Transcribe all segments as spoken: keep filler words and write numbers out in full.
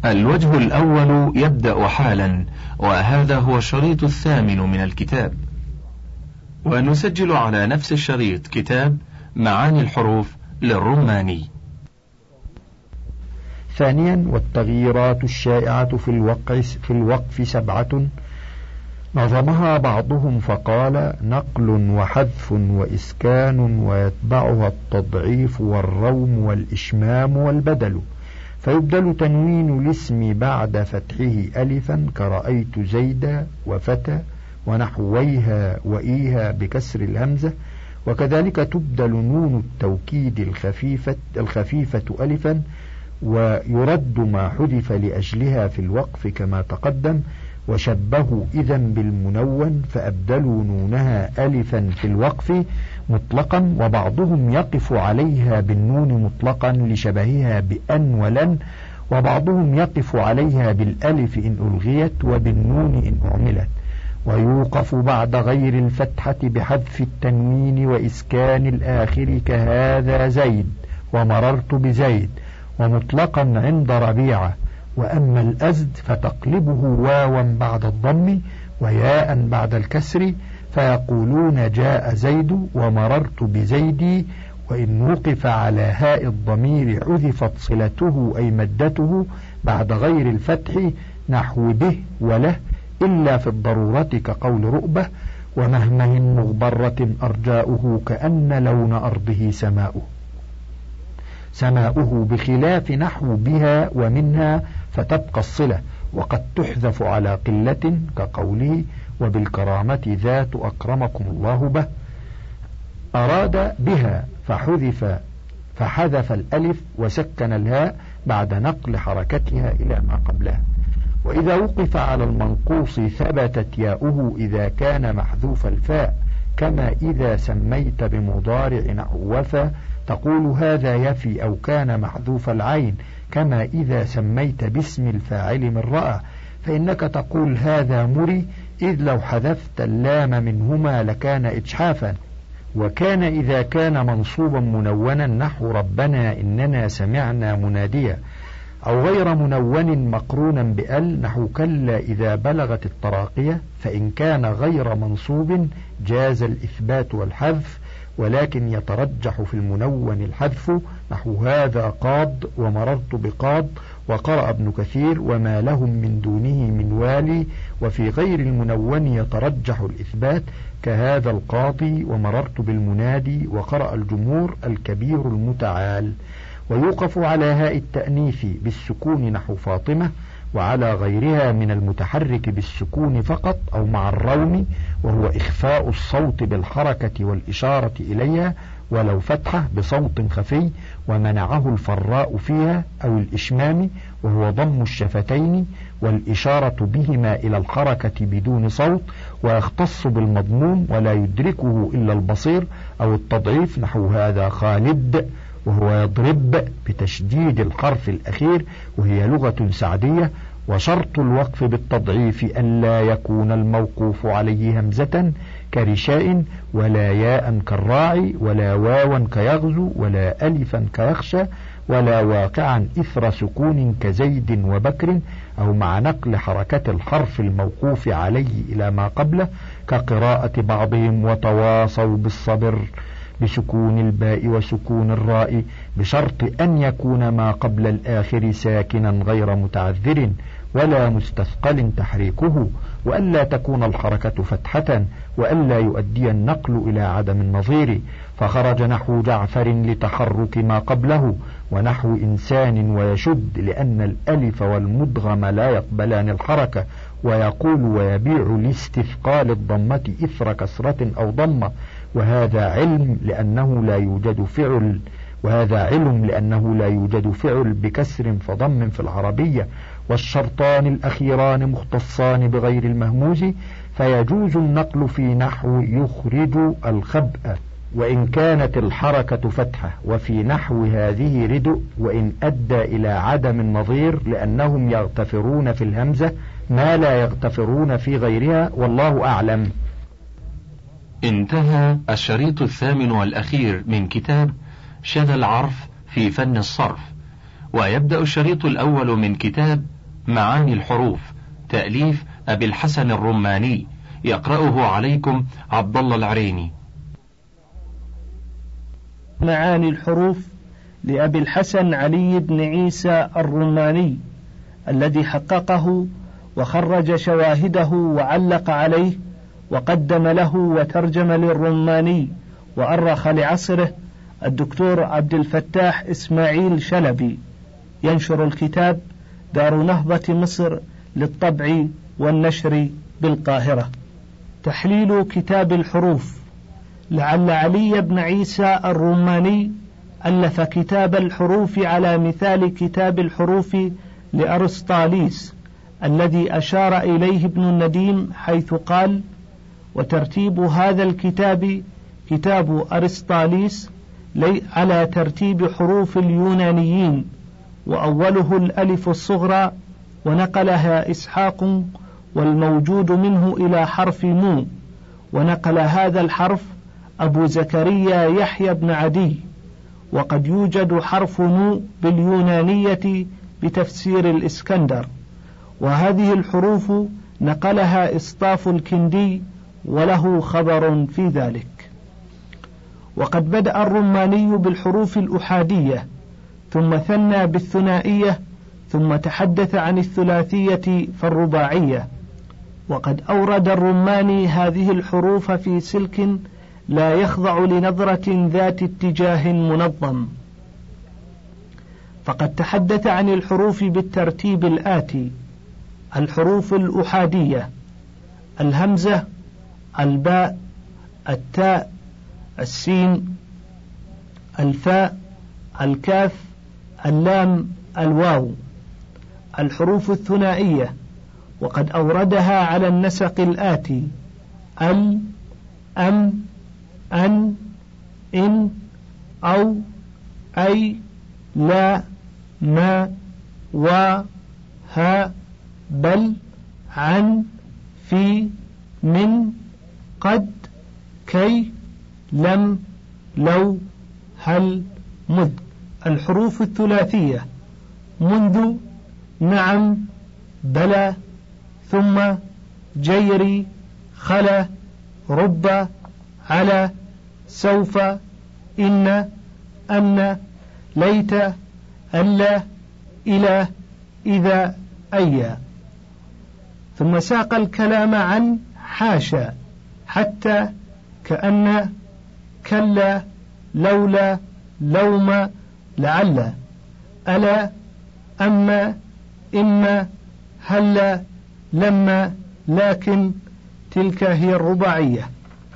الوجه الأول يبدأ حالا، وهذا هو الشريط الثامن من الكتاب، ونسجل على نفس الشريط كتاب معاني الحروف للرماني. ثانيا، والتغييرات الشائعة في الوقع في الوقف سبعة نظمها بعضهم فقال: نقل وحذف وإسكان ويتبعها التضعيف والروم والإشمام والبدل، فيبدل تنوين الاسم بعد فتحه ألفا كرأيت زيدا وفتى ونحويها وإيها بكسر الهمزة، وكذلك تبدل نون التوكيد الخفيفة, الخفيفة ألفا، ويرد ما حذف لأجلها في الوقف كما تقدم. وشبهوا إذن بالمنون فأبدلوا نونها ألفا في الوقف مطلقا، وبعضهم يقف عليها بالنون مطلقا لشبهها بأن ولن، وبعضهم يقف عليها بالألف إن ألغيت وبالنون إن أعملت. ويوقف بعد غير الفتحة بحذف التنوين وإسكان الآخر كهذا زيد ومررت بزيد، ومطلقا عند ربيعة. وأما الأزد فتقلبه واوا بعد الضم وياء بعد الكسر، فيقولون جاء زيد ومررت بزيدي، وإن وقف على هاء الضمير حذفت صلته أي مدته بعد غير الفتح نحو به وله، إلا في الضرورة كقول رؤبة: ومهمه مغبرة أرجاؤه كأن لون أرضه سماؤه سماؤه بخلاف نحو بها ومنها فتبقى الصلة، وقد تحذف على قلة كقوله: وبالكرامة ذات أكرمكم الله به. أراد بها فحذف فحذف الألف وسكن الهاء بعد نقل حركتها إلى ما قبلها. وإذا وقف على المنقوص ثبتت ياؤه إذا كان محذوف الفاء، كما إذا سميت بمضارع نحو وفى تقول هذا يفي، أو كان محذوف العين، كما إذا سميت باسم الفاعل من رأى، فإنك تقول هذا مري، إذ لو حذفت اللام منهما لكان إجحافا. وكان إذا كان منصوبا منونا نحو ربنا إننا سمعنا مناديا، أو غير منون مقرونا بأل نحو كلا إذا بلغت التراقية، فإن كان غير منصوب جاز الإثبات والحذف، ولكن يترجح في المنون الحذف نحو هذا قاض ومررت بقاض، وقرأ ابن كثير وما لهم من دونه من والي. وفي غير المنون يترجح الإثبات كهذا القاضي ومررت بالمنادي، وقرأ الجمهور الكبير المتعال. ويوقف على هاء التأنيث بالسكون نحو فاطمة، وعلى غيرها من المتحرك بالسكون فقط أو مع الروم، وهو إخفاء الصوت بالحركة والإشارة إليها ولو فتحة بصوت خفي، ومنعه الفراء فيها، أو الإشمام وهو ضم الشفتين والإشارة بهما إلى الحركة بدون صوت، ويختص بالمضموم ولا يدركه إلا البصير، أو التضعيف نحو هذا خالد وهو يضرب بتشديد الحرف الأخير، وهي لغة سعدية. وشرط الوقف بالتضعيف أن لا يكون الموقوف عليه همزة كرشاء، ولا ياء كالراعي، ولا واوا كيغزو، ولا ألفا كيخشى، ولا واقعا إثر سكون كزيد وبكر، أو مع نقل حركة الحرف الموقوف عليه إلى ما قبله كقراءة بعضهم وتواصوا بالصبر بسكون الباء وسكون الراء، بشرط أن يكون ما قبل الآخر ساكنا غير متعذر ولا مستثقل تحريكه، وألا تكون الحركة فتحة، وألا يؤدي النقل إلى عدم النظير، فخرج نحو جعفر لتحرك ما قبله، ونحو إنسان ويشد لأن الألف والمدغم لا يقبلان الحركة، ويقول ويبيع لاستثقال الضمة إثر كسرة أو ضمة، وهذا علم لأنه لا يوجد فعل وهذا علم لأنه لا يوجد فعل بكسر فضم في العربية. والشرطان الأخيران مختصان بغير المهموز، فيجوز النقل في نحو يخرج الخبأ وإن كانت الحركة فتحة، وفي نحو هذه ردء وإن أدى إلى عدم النظير، لأنهم يغتفرون في الهمزة ما لا يغتفرون في غيرها، والله أعلم. انتهى الشريط الثامن والأخير من كتاب شذا العرف في فن الصرف، ويبدأ الشريط الأول من كتاب معاني الحروف تأليف أبي الحسن الرماني، يقرأه عليكم عبد الله العريني. معاني الحروف لأبي الحسن علي بن عيسى الرماني، الذي حققه وخرج شواهده وعلق عليه وقدم له وترجم للرماني وأرخ لعصره الدكتور عبد الفتاح إسماعيل شلبي. ينشر الكتاب دار نهضة مصر للطبع والنشر بالقاهرة. تحليل كتاب الحروف. لعل علي بن عيسى الرماني ألف كتاب الحروف على مثال كتاب الحروف لأرسطاليس الذي أشار إليه ابن النديم حيث قال: وترتيب هذا الكتاب كتاب أرسطاليس على ترتيب حروف اليونانيين، وأوله الألف الصغرى، ونقلها إسحاق والموجود منه إلى حرف مو، ونقل هذا الحرف أبو زكريا يحيى بن عدي. وقد يوجد حرف نو باليونانية بتفسير الإسكندر، وهذه الحروف نقلها إسطاف الكندي وله خبر في ذلك. وقد بدأ الرماني بالحروف الأحادية، ثم ثنى بالثنائية، ثم تحدث عن الثلاثية فالرباعية. وقد أورد الرماني هذه الحروف في سلك لا يخضع لنظرة ذات اتجاه منظم. فقد تحدث عن الحروف بالترتيب الآتي: الحروف الأحادية: الهمزة، الباء، التاء، السين، الفاء، الكاف، اللام، الواو. الحروف الثنائية، وقد أوردها على النسق الآتي: ال، أم، أن، إن، أو، أي، لا، ما، و، ها، بل، عن، في، من، قد، كي، لم، لو، هل، مذ. الحروف الثلاثية: منذ، نعم، بلى، ثم، جيري، خلا، رب، على، سوف، إن، أن، ليت، ألا، إلى، إذا، أيا. ثم ساق الكلام عن حاشا، حتى، كأن، كلا، لولا، لوم، لعل، ألا، أما، إما، هلا، لما، لكن. تلك هي الرباعية.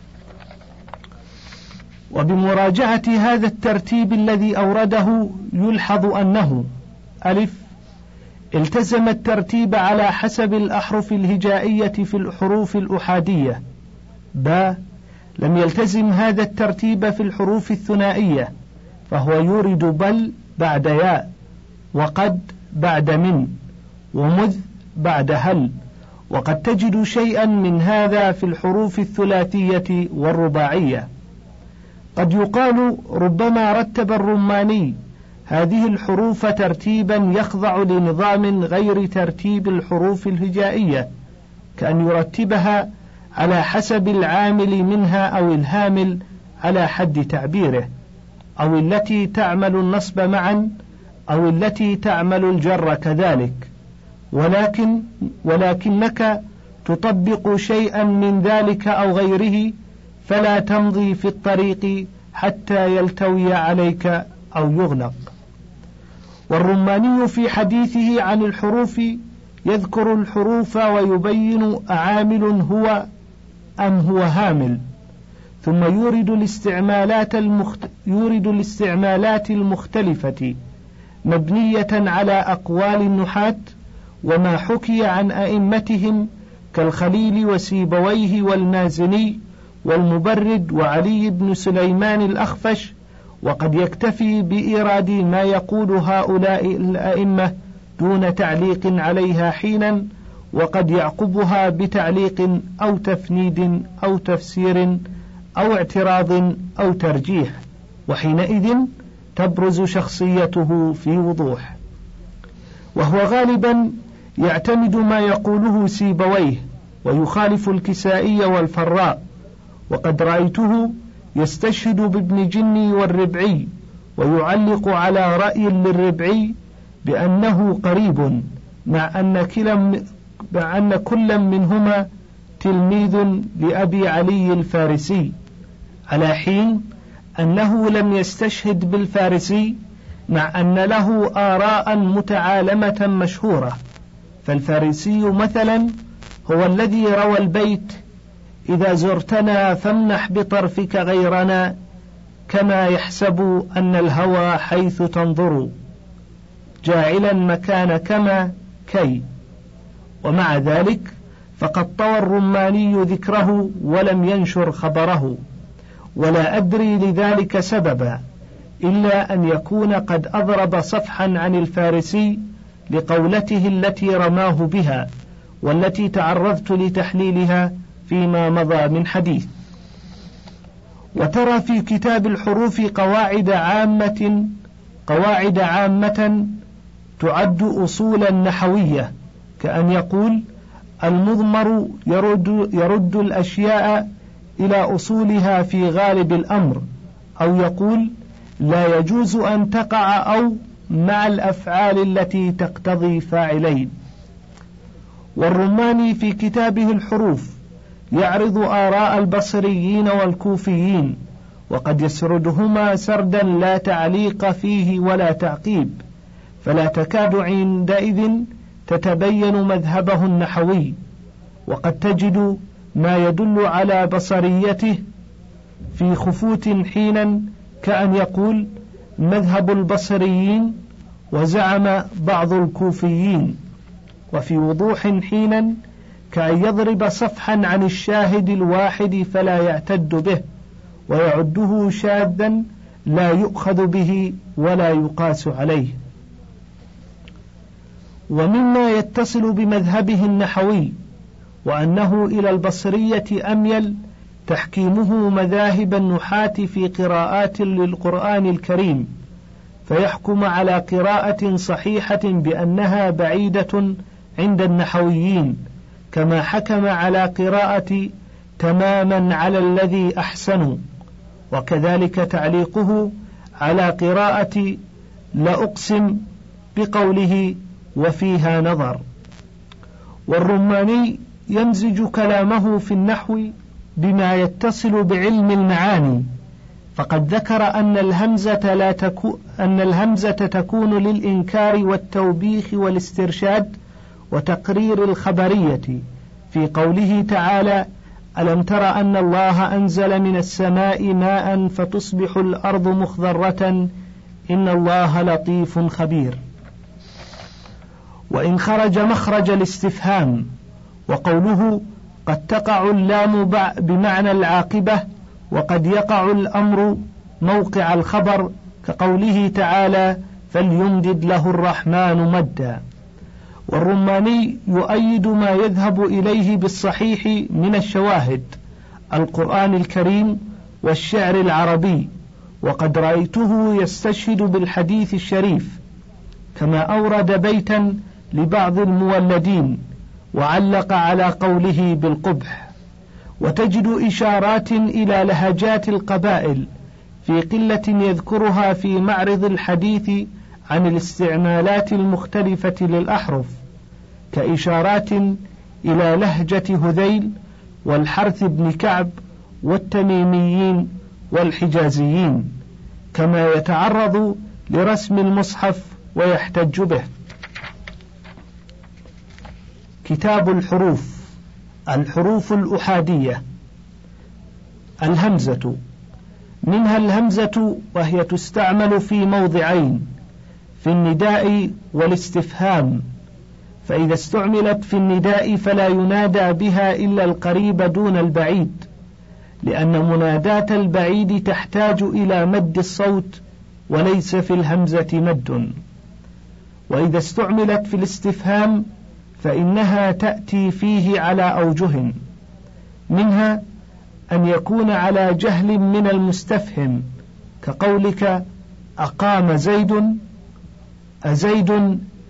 وبمراجعة هذا الترتيب الذي أورده يلحظ أنه: ألف، التزم الترتيب على حسب الأحرف الهجائية في الحروف الأحادية. باء، لم يلتزم هذا الترتيب في الحروف الثنائية، فهو يورد بل بعد ياء، وقد بعد من، ومذ بعد هل. وقد تجد شيئا من هذا في الحروف الثلاثية والرباعية. قد يقال ربما رتب الرماني هذه الحروف ترتيبا يخضع لنظام غير ترتيب الحروف الهجائية، كأن يرتبها على حسب العامل منها أو الهامل على حد تعبيره، أو التي تعمل النصب معا، أو التي تعمل الجر كذلك. ولكن ولكنك تطبق شيئا من ذلك أو غيره، فلا تمضي في الطريق حتى يلتوي عليك أو يغلق. والرماني في حديثه عن الحروف يذكر الحروف ويبين أعامل هو أم هو هامل، ثم يورد الاستعمالات, المخت... يورد الاستعمالات المختلفة مبنية على أقوال النحاة وما حكي عن أئمتهم كالخليل وسيبويه والمازني والمبرد وعلي بن سليمان الأخفش. وقد يكتفي بإيراد ما يقول هؤلاء الأئمة دون تعليق عليها حينا، وقد يعقبها بتعليق أو تفنيد أو تفسير أو اعتراض أو ترجيح، وحينئذ تبرز شخصيته في وضوح. وهو غالبا يعتمد ما يقوله سيبويه ويخالف الكسائي والفراء، وقد رأيته يستشهد بابن جني والربعي ويعلق على رأي للربعي بأنه قريب، مع أن كلا مع أن كل منهما تلميذ لأبي علي الفارسي، على حين أنه لم يستشهد بالفارسي، مع أن له آراء متعالمة مشهورة. فالفارسي مثلا هو الذي روى البيت: إذا زرتنا فامنح بطرفك غيرنا، كما يحسب أن الهوى حيث تنظر، جاعلا مكان كما كي. ومع ذلك فقد طوى الرماني ذكره ولم ينشر خبره، ولا أدري لذلك سببا، إلا أن يكون قد أضرب صفحا عن الفارسي لقولته التي رماه بها، والتي تعرضت لتحليلها فيما مضى من حديث. وترى في كتاب الحروف قواعد عامة قواعد عامة تعد أصولا نحوية، كأن يقول: المضمر يرد, يرد الأشياء إلى أصولها في غالب الأمر، أو يقول: لا يجوز أن تقع أو مع الأفعال التي تقتضي فاعلين. والرماني في كتابه الحروف يعرض آراء البصريين والكوفيين، وقد يسردهما سردا لا تعليق فيه ولا تعقيب، فلا تكاد عندئذ تتبين مذهبه النحوي، وقد تجد ما يدل على بصريته في خفوت حينا، كأن يقول: مذهب البصريين، وزعم بعض الكوفيين، وفي وضوح حينا كأن يضرب صفحا عن الشاهد الواحد فلا يعتد به، ويعده شاذا لا يؤخذ به ولا يقاس عليه. ومما يتصل بمذهبه النحوي وأنه إلى البصرية أميل تحكيمه مذاهب النحاة في قراءات للقرآن الكريم، فيحكم على قراءة صحيحة بأنها بعيدة عند النحويين، كما حكم على قراءة تماما على الذي أحسن، وكذلك تعليقه على قراءة لا أقسم بقوله: وفيها نظر. والرماني يمزج كلامه في النحو بما يتصل بعلم المعاني، فقد ذكر أن الهمزة لا تكو أن الهمزة تكون للإنكار والتوبيخ والاسترشاد وتقرير الخبرية، في قوله تعالى: ألم تر أن الله أنزل من السماء ماء فتصبح الأرض مخضرة إن الله لطيف خبير. وإن خرج مخرج الاستفهام، وقوله: قد تقع اللام بمعنى العاقبة، وقد يقع الأمر موقع الخبر، كقوله تعالى: فليمدد له الرحمن مدا. والرماني يؤيد ما يذهب إليه بالصحيح من الشواهد: القرآن الكريم والشعر العربي، وقد رأيته يستشهد بالحديث الشريف، كما أورد بيتا لبعض المولدين وعلق على قوله بالقبح. وتجد إشارات إلى لهجات القبائل في قلة يذكرها في معرض الحديث عن الاستعمالات المختلفة للأحرف، كإشارات إلى لهجة هذيل والحرث بن كعب والتميميين والحجازيين، كما يتعرض لرسم المصحف ويحتج به. كتاب الحروف. الحروف الأحادية. الهمزة، منها الهمزة وهي تستعمل في موضعين: في النداء والاستفهام، فإذا استعملت في النداء فلا ينادى بها إلا القريب دون البعيد، لأن مناداة البعيد تحتاج إلى مد الصوت، وليس في الهمزة مد. وإذا استعملت في الاستفهام فإنها تأتي فيه على أوجه، منها أن يكون على جهل من المستفهم، كقولك: أقام زيد، أزيد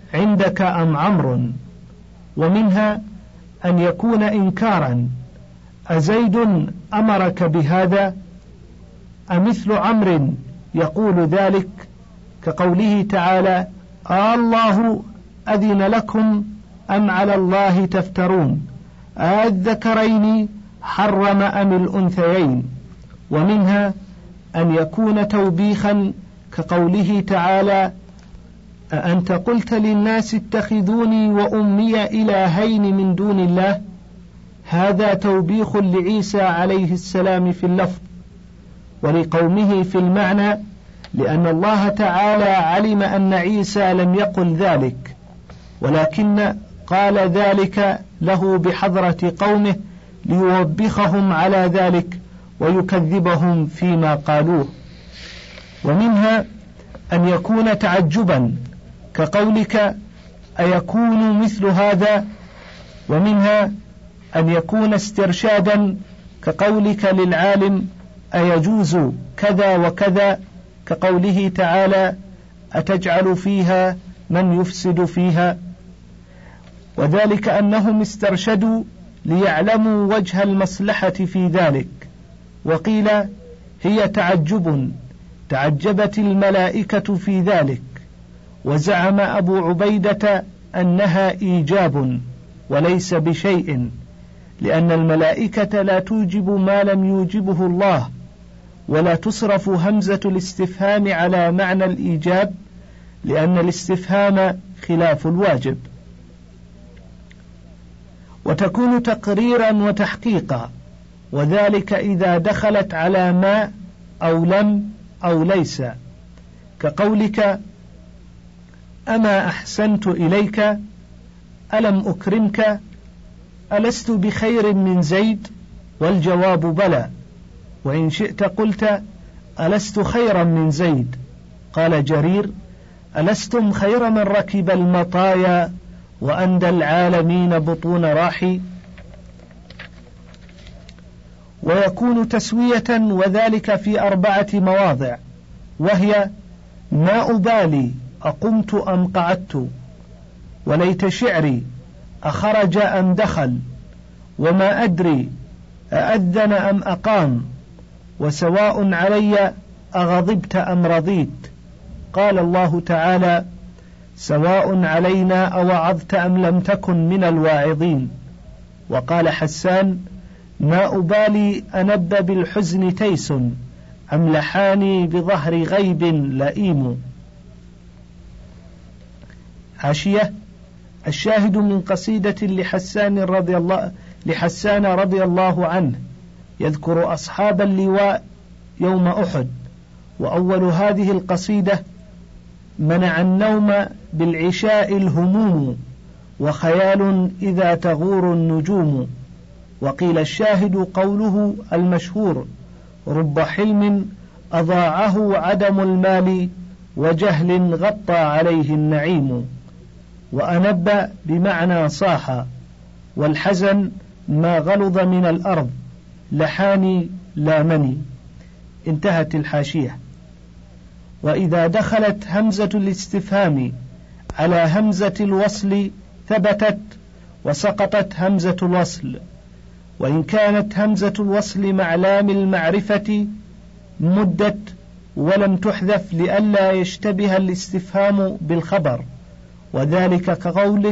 عندك أم عمرو؟ ومنها أن يكون إنكارا: أزيد أمرك بهذا؟ أمثل عمرو يقول ذلك، كقوله تعالى: الله أذن لكم أم على الله تفترون أذكرين حرم أم الأنثيين؟ ومنها أن يكون توبيخا، كقوله تعالى: أأنت قلت للناس اتخذوني وأمي إلهين من دون الله؟ هذا توبيخ لعيسى عليه السلام في اللفظ، ولقومه في المعنى، لأن الله تعالى علم أن عيسى لم يقل ذلك، ولكن قال ذلك له بحضرة قومه ليوبخهم على ذلك ويكذبهم فيما قالوه. ومنها أن يكون تعجبا، كقولك: أيكون مثل هذا؟ ومنها أن يكون استرشادا، كقولك للعالم: أيجوز كذا وكذا؟ كقوله تعالى: أتجعل فيها من يفسد فيها؟ وذلك أنهم استرشدوا ليعلموا وجه المصلحة في ذلك. وقيل: هي تعجب، تعجبت الملائكة في ذلك. وزعم أبو عبيدة أنها إيجاب وليس بشيء، لأن الملائكة لا توجب ما لم يوجبه الله، ولا تصرف همزة الاستفهام على معنى الإيجاب، لأن الاستفهام خلاف الواجب. وتكون تقريرا وتحقيقا، وذلك إذا دخلت على ما أو لم أو ليس، كقولك: أما أحسنت إليك؟ ألم أكرمك؟ ألست بخير من زيد؟ والجواب بلى. وإن شئت قلت: ألست خيرا من زيد؟ قال جرير: ألستم خير من ركب المطايا وأندى العالمين بطون راحي؟ ويكون تسوية، وذلك في أربعة مواضع، وهي: ما أبالي أقمت أم قعدت، وليت شعري أخرج أم دخل، وما أدري أأذن أم أقام، وسواء علي أغضبت أم رضيت. قال الله تعالى: سواء علينا أوعظت أم لم تكن من الواعظين. وقال حسان: ما أبالي أنب بالحزن تيس أم لحاني بظهر غيب لئيم. حاشية: الشاهد من قصيدة لحسان رضي الله لحسان رضي الله عنه يذكر أصحاب اللواء يوم أحد. وأول هذه القصيدة: منع النوم بالعشاء الهموم، وخيال إذا تغور النجوم. وقيل الشاهد قوله المشهور: رب حلم أضاعه عدم المال، وجهل غطى عليه النعيم. وأنب بمعنى صاح، والحزن ما غلظ من الأرض، لحاني لامني. انتهت الحاشية. وإذا دخلت همزة الاستفهام على همزة الوصل ثبتت، وسقطت همزة الوصل. وإن كانت همزة الوصل مع لام المعرفة مدت ولم تحذف لئلا يشتبه الاستفهام بالخبر، وذلك كقولك: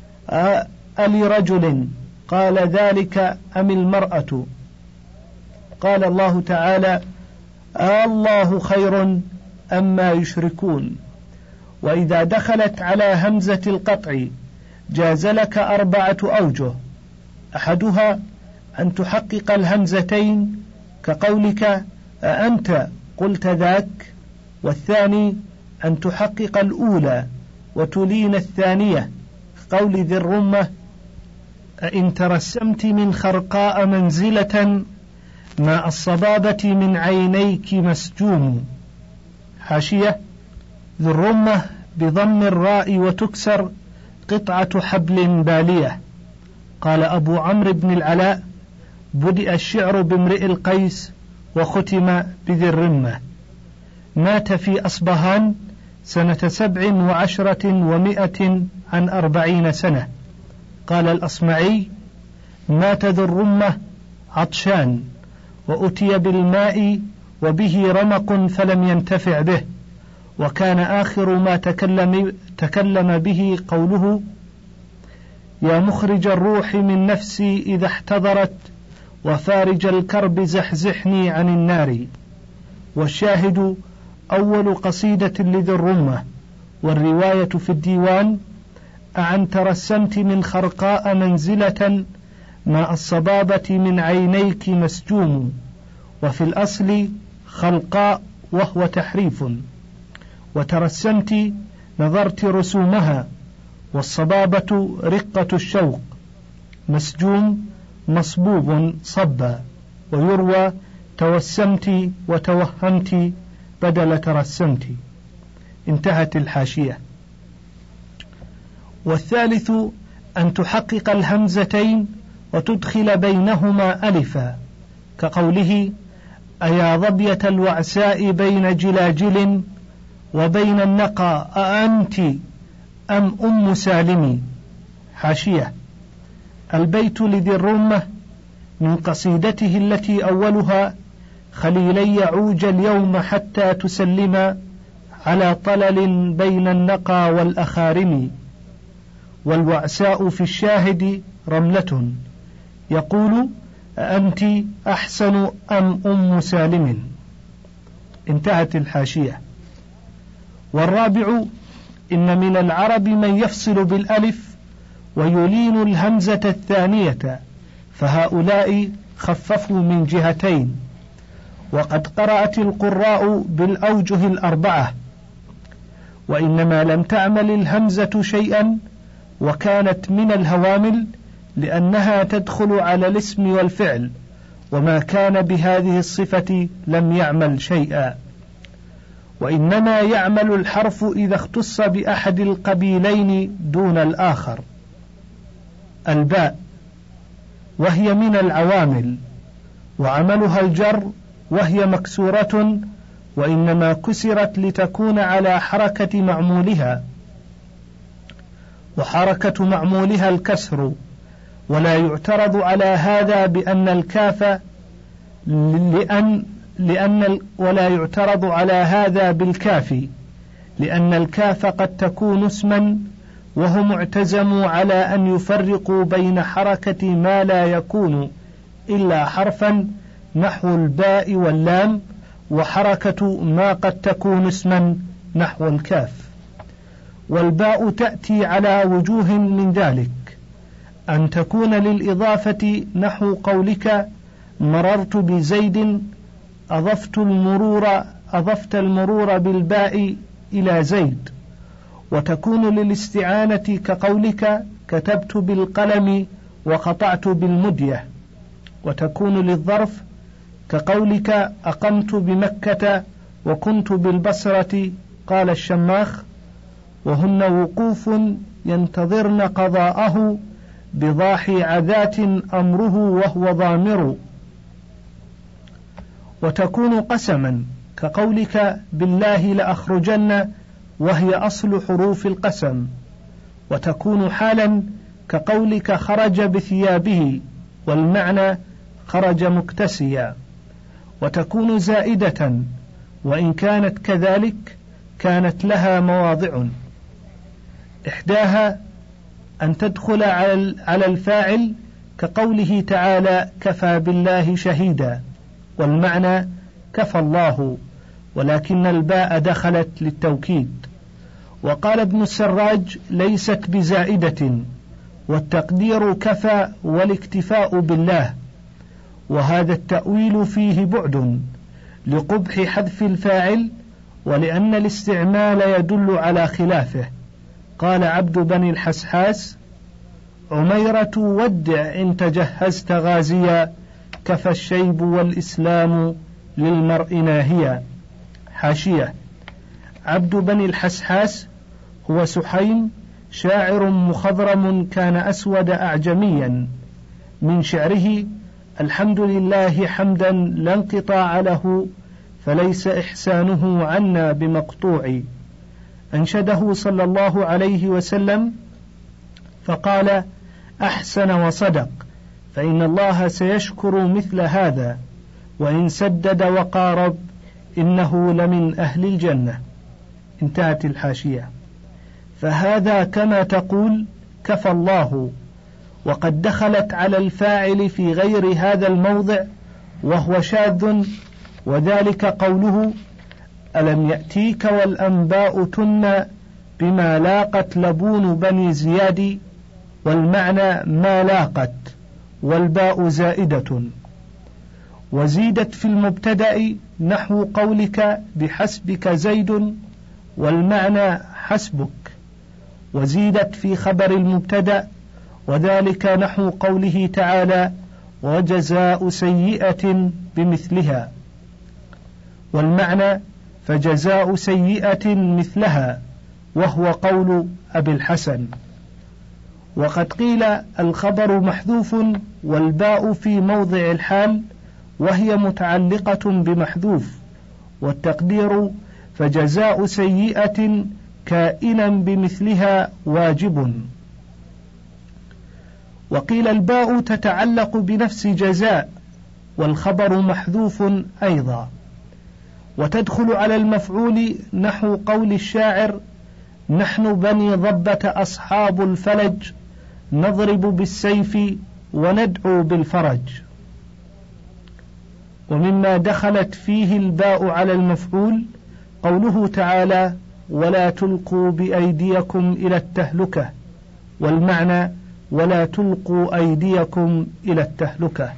ألرجل قال ذلك أم المرأة؟ قال الله تعالى: الله خير أما يشركون. وإذا دخلت على همزة القطع جاز لك أربعة أوجه: أحدها أن تحقق الهمزتين، كقولك: أأنت قلت ذاك. والثاني أن تحقق الأولى وتلين الثانية، قول ذي الرمة: أئن ترسمت من خرقاء منزلة ماء الصبابة من عينيك مسجوم. حاشية: ذي الرمة بضم الراء وتكسر قطعة حبل بالية. قال أبو عمرو بن العلاء: بدأ الشعر بامرئ القيس وختم بذي الرمة. مات في أصبهان سنة سبع وعشرة ومائة عن أربعين سنة. قال الأصمعي: مات ذو الرمة عطشان، وأتي بالماء وبه رمق فلم ينتفع به، وكان آخر ما تكلم, تكلم به قوله: يا مخرج الروح من نفسي إذا احتضرت، وفارج الكرب زحزحني عن النار. والشاهد أول قصيدة لذي الرمة، والرواية في الديوان: أعن ترسمت من خرقاء منزلة، ماء الصبابة من عينيك مسجوم. وفي الأصل خلقاء وهو تحريف، وترسمت نظرت رسومها، والصبابة رقة الشوق، مسجوم مصبوب صبا، ويروى توسمت وتوهمت بدل ترسمت. انتهت الحاشية. والثالث أن تحقق الهمزتين وتدخل بينهما ألفا، كقوله: أيا ظبية الوعساء بين جلاجل، وبين النقى أأنت أم أم سالم. حاشية: البيت لذي الرمة من قصيدته التي أولها: خليلي يعوج اليوم حتى تسلما، على طلل بين النقى والأخارم. والوعساء في الشاهد رملة، يقول: أنت أحسن أم أم سالم. انتهت الحاشية. والرابع: إن من العرب من يفصل بالألف ويلين الهمزة الثانية، فهؤلاء خففوا من جهتين. وقد قرأت القراء بالأوجه الأربعة، وإنما لم تعمل الهمزة شيئا، وكانت من الهوامل، لأنها تدخل على الاسم والفعل، وما كان بهذه الصفة لم يعمل شيئا. وإنما يعمل الحرف إذا اختص بأحد القبيلين دون الآخر. الباء، وهي من العوامل، وعملها الجر، وهي مكسورة، وإنما كسرت لتكون على حركة معمولها، وحركة معمولها الكسر. ولا يعترض على هذا بأن الكاف لأن لأن ولا يعترض على هذا بالكاف، لأن الكاف قد تكون اسما، وهم اعتزموا على أن يفرقوا بين حركة ما لا يكون إلا حرفا نحو الباء واللام، وحركة ما قد تكون اسما نحو الكاف. والباء تأتي على وجوه من ذلك: أن تكون للإضافة نحو قولك: مررت بزيد، أضفت المرور أضفت المرور بالباء إلى زيد. وتكون للاستعانة كقولك: كتبت بالقلم وقطعت بالمدية. وتكون للظرف كقولك: أقمت بمكة وكنت بالبصرة، قال الشماخ: وهن وقوف ينتظرن قضاءه، بضاحي عذات أمره وهو ضامر. وتكون قسما كقولك: بالله لأخرجن، وهي أصل حروف القسم. وتكون حالا كقولك: خرج بثيابه، والمعنى خرج مكتسيا. وتكون زائدة، وإن كانت كذلك كانت لها مواضع: إحداها أن تدخل على الفاعل كقوله تعالى: كفى بالله شهيدا، والمعنى كفى الله، ولكن الباء دخلت للتوكيد. وقال ابن السراج: ليست بزائدة، والتقدير كفى والاكتفاء بالله. وهذا التأويل فيه بعد لقبح حذف الفاعل، ولأن الاستعمال يدل على خلافه. قال عبد بن الحسحاس: عميرة ودع إن تجهزت غازيا، كفى الشيب والإسلام للمرء ناهيا. حاشية: عبد بن الحسحاس هو سحيم، شاعر مخضرم كان أسود أعجميا. من شعره: الحمد لله حمدا لا انقطاع له، فليس إحسانه عنا بمقطوع. أنشده صلى الله عليه وسلم فقال: أحسن وصدق، فإن الله سيشكر مثل هذا، وإن سدد وقارب إنه لمن أهل الجنة. انتهت الحاشية. فهذا كما تقول كفى الله، وقد دخلت على الفاعل في غير هذا الموضع وهو شاذ، وذلك قوله: ألم يأتيك والأنباء تنى بما لاقت لبون بني زياد، والمعنى ما لاقت، والباء زائدة. وزيدت في المبتدأ نحو قولك بحسبك زيد، والمعنى حسبك. وزيدت في خبر المبتدأ، وذلك نحو قوله تعالى: وجزاء سيئة بمثلها، والمعنى فجزاء سيئة مثلها، وهو قول أبي الحسن. وقد قيل الخبر محذوف والباء في موضع الحال، وهي متعلقة بمحذوف، والتقدير فجزاء سيئة كائنا بمثلها واجب. وقيل الباء تتعلق بنفس جزاء، والخبر محذوف أيضا. وتدخل على المفعول نحو قول الشاعر: نحن بني ضبة أصحاب الفلج، نضرب بالسيف وندعو بالفرج. ومما دخلت فيه الباء على المفعول قوله تعالى: ولا تلقوا بأيديكم إلى التهلكة، والمعنى ولا تلقوا أيديكم إلى التهلكة.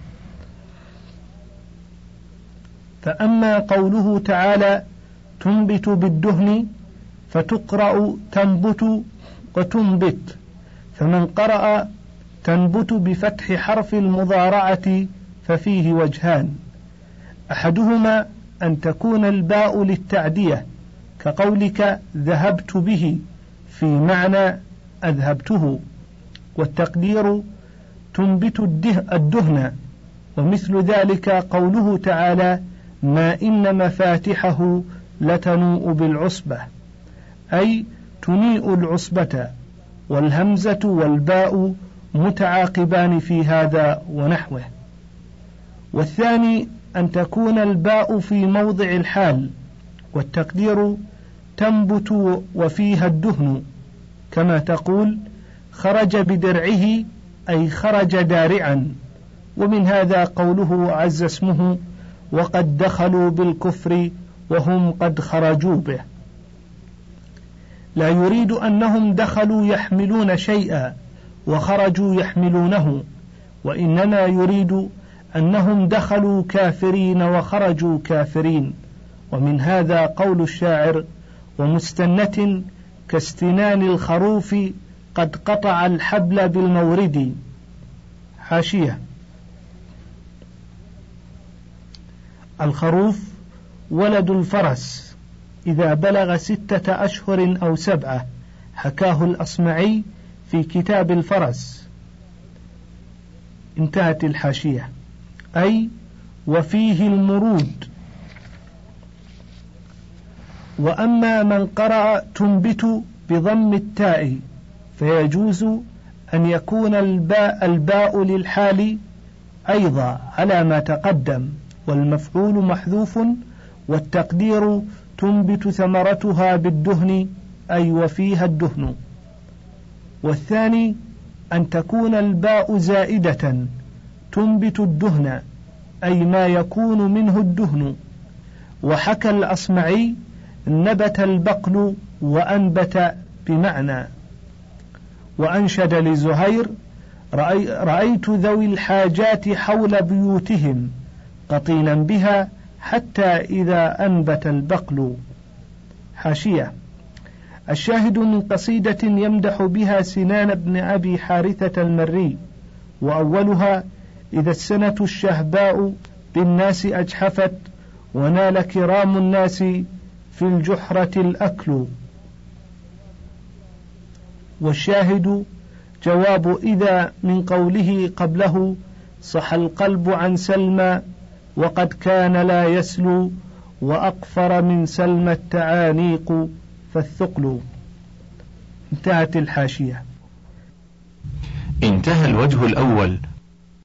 فأما قوله تعالى: تنبت بالدهن، فتقرأ تنبت وتنبت، فمن قرأ تنبت بفتح حرف المضارعة ففيه وجهان: أحدهما أن تكون الباء للتعدية كقولك ذهبت به في معنى أذهبته، والتقدير تنبت الدهن، ومثل ذلك قوله تعالى: ما إن مفاتحه لتنوء بالعصبة، أي تنيء العصبة، والهمزة والباء متعاقبان في هذا ونحوه. والثاني أن تكون الباء في موضع الحال، والتقدير تنبت وفيها الدهن، كما تقول خرج بدرعه، أي خرج دارعا. ومن هذا قوله عز اسمه: وقد دخلوا بالكفر وهم قد خرجوا به. لا يريد أنهم دخلوا يحملون شيئا وخرجوا يحملونه، وإنما يريد أنهم دخلوا كافرين وخرجوا كافرين. ومن هذا قول الشاعر: ومستنة كاستنان الخروف قد قطع الحبل بالمورد. حاشية: الخروف ولد الفرس إذا بلغ ستة أشهر أو سبعة، حكاه الأصمعي في كتاب الفرس. انتهت الحاشية. أي وفيه المرود. وأما من قرأ تنبت بضم التاء فيجوز أن يكون الباء, الباء للحال أيضا على ما تقدم، والمفعول محذوف، والتقدير تنبت ثمرتها بالدهن، أي وفيها الدهن. والثاني أن تكون الباء زائدة تنبت الدهن، أي ما يكون منه الدهن. وحكى الأصمعي: نبت البقل وأنبت بمعنى. وأنشد لزهير: رأيت ذوي الحاجات حول بيوتهم قطينا بها حتى إذا أنبت البقل. حاشية: الشاهد من قصيدة يمدح بها سنان بن أبي حارثة المري، وأولها: إذا السنة الشهباء بالناس أجحفت، ونال كرام الناس في الجحرة الأكل. والشاهد جواب إذا من قوله قبله: صح القلب عن سلمى وقد كان لا يسلو، وأقفر من سلمى التعانيق فالثقل. انتهت الحاشية. انتهى الوجه الأول